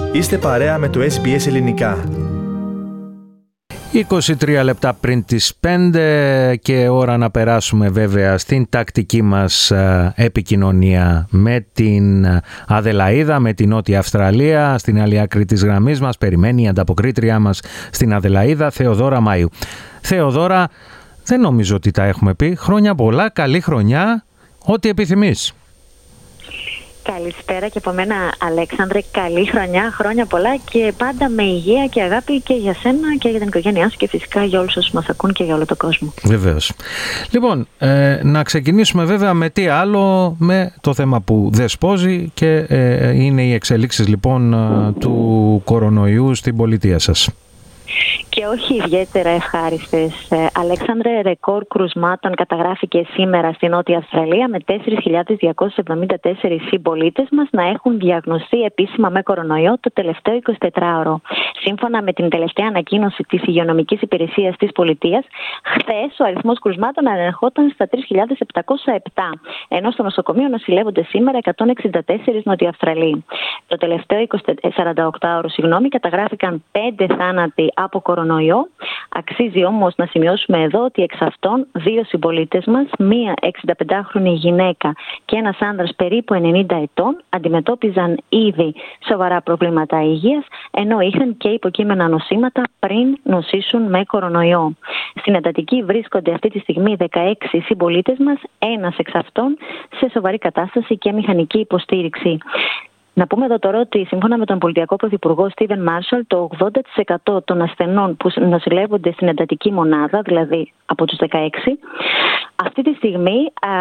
Είστε παρέα με το SBS Ελληνικά. 23 λεπτά πριν τις 5 και ώρα να περάσουμε βέβαια στην τακτική μας επικοινωνία με την Αδελαΐδα, με την Νότια Αυστραλία. Στην άλλη άκρη της γραμμής μας περιμένει η ανταποκρίτριά μας στην Αδελαΐδα, Θεοδώρα Μαΐου. Θεοδώρα, δεν νομίζω ότι τα έχουμε πει. Χρόνια πολλά, καλή χρονιά, ό,τι επιθυμείς. Καλησπέρα και από μένα, Αλέξανδρε. Καλή χρονιά, χρόνια πολλά και πάντα με υγεία και αγάπη και για σένα και για την οικογένειά σου και φυσικά για όλους όσους μας ακούν και για όλο τον κόσμο. Βεβαίως. Λοιπόν, να ξεκινήσουμε βέβαια με τι άλλο, με το θέμα που δεσπόζει και είναι οι εξελίξεις λοιπόν του κορονοϊού στην πολιτεία σας. Και όχι ιδιαίτερα ευχάριστες, Αλέξανδρε. Ρεκόρ κρουσμάτων καταγράφηκε σήμερα στη Νότια Αυστραλία, με 4.274 συμπολίτες μας να έχουν διαγνωστεί επίσημα με κορονοϊό το τελευταίο 24ωρο. Σύμφωνα με την τελευταία ανακοίνωση της Υγειονομικής Υπηρεσίας της Πολιτείας, χθες ο αριθμός κρουσμάτων ανερχόταν στα 3.707, ενώ στο νοσοκομείο νοσηλεύονται σήμερα 164 Νοτιοαυστραλοί. Το τελευταίο 48ωρο καταγράφηκαν 5 θάνατοι από κορονοϊό. Αξίζει όμως να σημειώσουμε εδώ ότι εξ αυτών 2 συμπολίτες μας, μία 65χρονη γυναίκα και ένας άνδρας περίπου 90 ετών, αντιμετώπιζαν ήδη σοβαρά προβλήματα υγείας, ενώ είχαν και υποκείμενα νοσήματα πριν νοσήσουν με κορονοϊό. Στην εντατική βρίσκονται αυτή τη στιγμή 16 συμπολίτες μας, ένας εξ αυτών σε σοβαρή κατάσταση και μηχανική υποστήριξη. Να πούμε εδώ τώρα ότι σύμφωνα με τον πολιτιακό πρωθυπουργό Στίβεν Μάρσαλ, το 80% των ασθενών που νοσηλεύονται στην εντατική μονάδα, δηλαδή από τους 16, αυτή τη στιγμή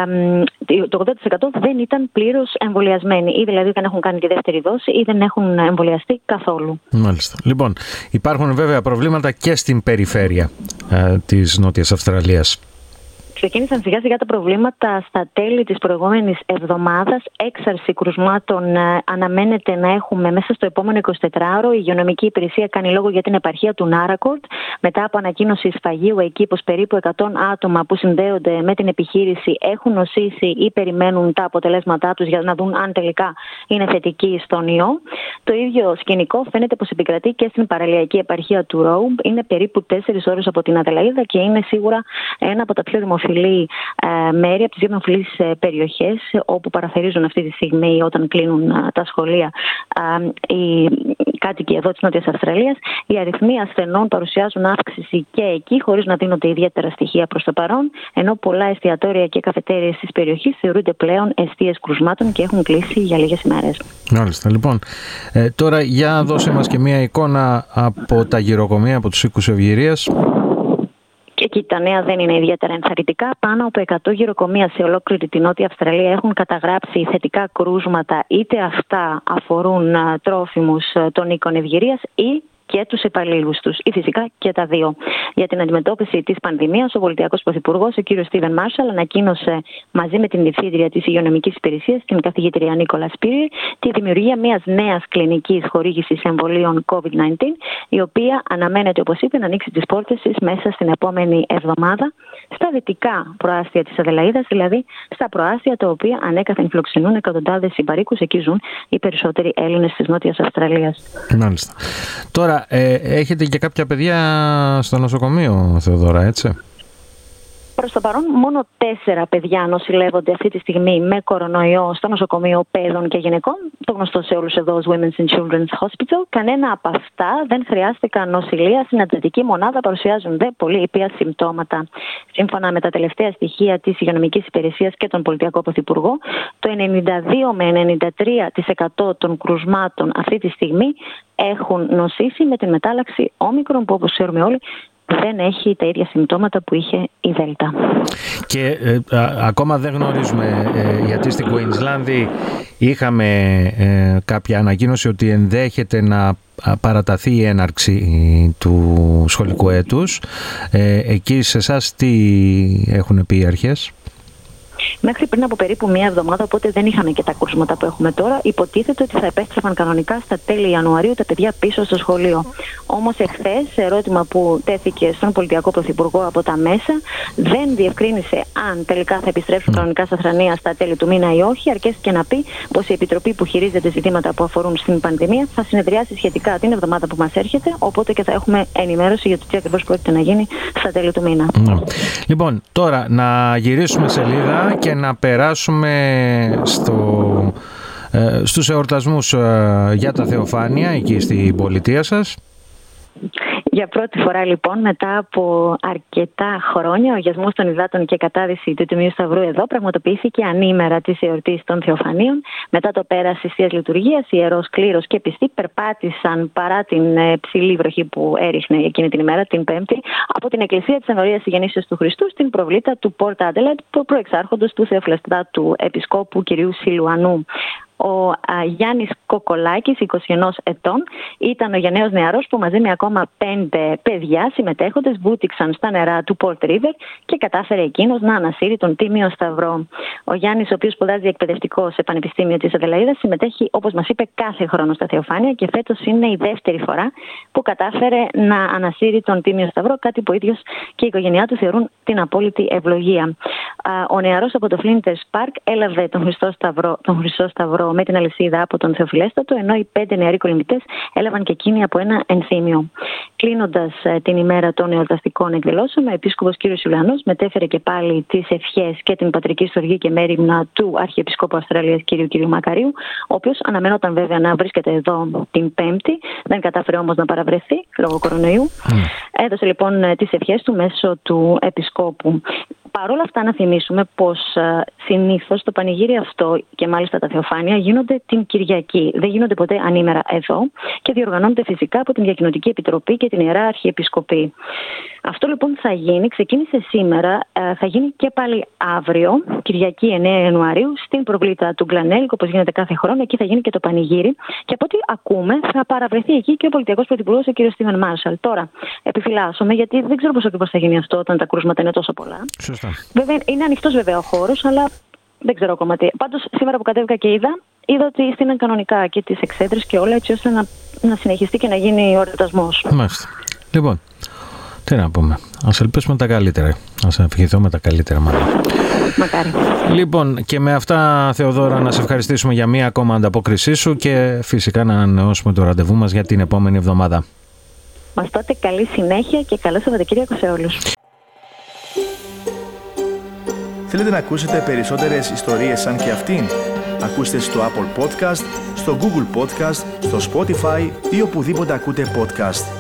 το 80% δεν ήταν πλήρως εμβολιασμένοι, ή δηλαδή δεν έχουν κάνει τη δεύτερη δόση ή δεν έχουν εμβολιαστεί καθόλου. Μάλιστα. Λοιπόν, υπάρχουν βέβαια προβλήματα και στην περιφέρεια της Νότιας Αυστραλίας. Ξεκίνησαν σιγά σιγά τα προβλήματα στα τέλη της προηγούμενης εβδομάδας. Έξαρση κρουσμάτων αναμένεται να έχουμε μέσα στο επόμενο 24ωρο. Η Υγειονομική Υπηρεσία κάνει λόγο για την επαρχία του Νάρακορτ, μετά από ανακοίνωση σφαγείου εκεί πως περίπου 100 άτομα που συνδέονται με την επιχείρηση έχουν νοσήσει ή περιμένουν τα αποτελέσματά τους για να δουν αν τελικά είναι θετικοί στον ιό. Το ίδιο σκηνικό φαίνεται πως επικρατεί και στην παραλιακή επαρχία του Ρόουμπ. Είναι περίπου 4 ώρες από την Αδελαΐδα και είναι σίγουρα ένα από τα πιο δημοφιλή μέρη, από τις δύο δημοφιλείς περιοχές όπου παραθερίζουν αυτή τη στιγμή όταν κλείνουν τα σχολεία οι κάτοικοι εδώ της Νότιας Αυστραλίας. Οι αριθμοί ασθενών παρουσιάζουν αύξηση και εκεί, χωρίς να δίνονται ιδιαίτερα στοιχεία προς το παρόν, ενώ πολλά εστιατόρια και καφετέριες της περιοχής θεωρούνται πλέον εστίες κρουσμάτων και έχουν κλείσει για λίγες ημέρες. Μάλιστα. Λοιπόν, τώρα για δώσε μας και μία εικόνα από τα γυροκομεία, από τους οίκους ευγυρίας. Και εκεί τα νέα δεν είναι ιδιαίτερα ενθαρρυντικά. Πάνω από 100 γυροκομεία σε ολόκληρη την Νότια Αυστραλία έχουν καταγράψει θετικά κρούσματα, είτε αυτά αφορούν τρόφιμους των οίκων ευγυρίας ή και τους υπαλλήλους τους, ή φυσικά και τα δύο. Για την αντιμετώπιση της πανδημίας, ο πολιτιακός πρωθυπουργός, ο κ. Στίβεν Μάρσαλ, ανακοίνωσε μαζί με την διευθύντρια της Υγειονομικής Υπηρεσίας, την καθηγήτρια Νίκολα Σπύρη, τη δημιουργία μιας νέας κλινικής χορήγησης εμβολίων COVID-19, η οποία αναμένεται, όπως είπε, να ανοίξει τις πόρτες της μέσα στην επόμενη εβδομάδα στα δυτικά προάστια της Αδελαΐδας, δηλαδή στα προάστια τα οποία ανέκαθεν φιλοξενούν εκατοντάδες συμπαροίκους. Εκεί ζουν οι περισσότεροι Έλληνες της Νότιας Αυστραλίας. Μάλιστα. Τώρα, έχετε και κάποια παιδιά στο νοσοκομείο, Θεοδώρα, έτσι? Προς το παρόν, μόνο 4 παιδιά νοσηλεύονται αυτή τη στιγμή με κορονοϊό στο νοσοκομείο παιδών και γυναικών, το γνωστό σε όλους εδώ ως Women's and Children's Hospital. Κανένα από αυτά δεν χρειάστηκαν νοσηλεία στην εντατική μονάδα, παρουσιάζουν δε πολύ ήπια συμπτώματα. Σύμφωνα με τα τελευταία στοιχεία της Υγειονομικής Υπηρεσίας και τον πολιτιακό πρωθυπουργό, το 92 με 93% των κρουσμάτων αυτή τη στιγμή έχουν νοσήσει με την μετάλλαξη Όμικρον, που όπως ξέρουμε όλοι δεν έχει τα ίδια συμπτώματα που είχε η Δέλτα. Και ακόμα δεν γνωρίζουμε, γιατί στην Κουίνσλανδη είχαμε κάποια ανακοίνωση ότι ενδέχεται να παραταθεί η έναρξη του σχολικού έτους. Εκεί σε εσάς τι έχουν πει οι αρχές? Μέχρι πριν από περίπου μία εβδομάδα, οπότε δεν είχαμε και τα κρούσματα που έχουμε τώρα, υποτίθεται ότι θα επέστρεφαν κανονικά στα τέλη Ιανουαρίου τα παιδιά πίσω στο σχολείο. Όμως εχθές, ερώτημα που τέθηκε στον πολιτιακό πρωθυπουργό από τα μέσα, δεν διευκρίνησε αν τελικά θα επιστρέψουν κανονικά στα θρανία στα τέλη του μήνα ή όχι. Αρκέστηκε να πει πως η Επιτροπή που χειρίζεται ζητήματα που αφορούν στην πανδημία θα συνεδριάσει σχετικά την εβδομάδα που μας έρχεται. Οπότε και θα έχουμε ενημέρωση για το τι ακριβώς πρόκειται να γίνει στα τέλη του μήνα. Λοιπόν, τώρα να γυρίσουμε σελίδα και να περάσουμε στους εορτασμούς για τα Θεοφάνεια εκεί στην πολιτεία σας. Για πρώτη φορά λοιπόν μετά από αρκετά χρόνια ο αγιασμός των υδάτων και κατάδυση του Τιμίου Σταυρού εδώ πραγματοποιήθηκε ανήμερα της εορτής των Θεοφανίων. Μετά το πέρας της Θείας Λειτουργίας, ιερός κλήρος και πιστοί περπάτησαν παρά την ψηλή βροχή που έριχνε εκείνη την ημέρα, την Πέμπτη, από την Εκκλησία της Ενωρίας Γεννήσεως του Χριστού στην προβλήτα του Πόρτ Άντελαϊντ, προεξάρχοντος του Θεοφυλαστάτου Επισκόπου κ. Σιλουανού. Ο Γιάννης Κοκολάκης, 21 ετών, ήταν ο γενναίος νεαρός που μαζί με ακόμα 5 παιδιά συμμετέχοντες βούτυξαν στα νερά του Port River και κατάφερε εκείνος να ανασύρει τον Τίμιο Σταυρό. Ο Γιάννης, ο οποίος σπουδάζει εκπαιδευτικό σε Πανεπιστήμιο της Αδελαΐδας, συμμετέχει, όπως μας είπε, κάθε χρόνο στα Θεοφάνεια και φέτος είναι η δεύτερη φορά που κατάφερε να ανασύρει τον Τίμιο Σταυρό, κάτι που ο ίδιος και η οικογένειά του θεωρούν την απόλυτη ευλογία. Ο νεαρός από το Flinders Park έλαβε τον Χρυσό Σταυρό με την αλυσίδα από τον Θεοφυλέστατο, ενώ οι 5 νεαροί κολυμβητές έλαβαν και εκείνοι από ένα ενθύμιο. Κλείνοντας την ημέρα των εορταστικών εκδηλώσεων, ο Επίσκοπος κ. Σιλουανός μετέφερε και πάλι τις ευχές και την πατρική στοργή και μέριμνα του Αρχιεπισκόπου Αυστραλίας κ. Μακαρίου, ο οποίος αναμένονταν βέβαια να βρίσκεται εδώ την Πέμπτη, δεν κατάφερε όμως να παραβρεθεί λόγω κορονοϊού. Έδωσε λοιπόν τις ευχές του μέσω του Επισκόπου. Παρ' όλα αυτά, να θυμίσουμε πως συνήθως το πανηγύρι αυτό και μάλιστα τα Θεοφάνεια γίνονται την Κυριακή. Δεν γίνονται ποτέ ανήμερα εδώ και διοργανώνονται φυσικά από την Διακοινωτική Επιτροπή και την Ιερά Αρχιεπισκοπή. Αυτό λοιπόν θα γίνει, ξεκίνησε σήμερα, θα γίνει και πάλι αύριο, Κυριακή 9 Ιανουαρίου, στην προβλήτα του Γκλανέλικ, όπως γίνεται κάθε χρόνο. Εκεί θα γίνει και το πανηγύρι. Και από ό,τι ακούμε, θα παραβρεθεί εκεί και ο πολιτιακός πρωθυπουργός, ο κ. Στίβεν Μάρσαλ. Τώρα, επιφυλάσσομαι, γιατί δεν ξέρω πώς ακριβώς θα γίνει αυτό όταν τα κρούσματα είναι τόσο πολλά. Σωστά. Βέβαια, είναι ανοιχτός βέβαια ο χώρος, αλλά δεν ξέρω ακόμα τι. Πάντως, σήμερα που κατέβηκα και είδα ότι στείναν κανονικά και τις εξέδρες και όλα, έτσι ώστε να συνεχιστεί και να γίνει ο εορτασμός. Μάλιστα. Λοιπόν, τι να πούμε. Ας ελπίσουμε τα καλύτερα. Ας ευχηθούμε τα καλύτερα, μάλλον. Μακάρι. Λοιπόν, και με αυτά, Θεοδόρα, να σε ευχαριστήσουμε για μία ακόμα ανταπόκρισή σου και φυσικά να ανανεώσουμε το ραντεβού μας για την επόμενη εβδομάδα. Μας τότε καλή συνέχεια και καλό Σαββατοκύριακο σε όλους. Θέλετε να ακούσετε περισσότερες ιστορίες σαν και αυτήν? Ακούστε στο Apple Podcast, στο Google Podcast, στο Spotify ή οπουδήποτε ακούτε podcast.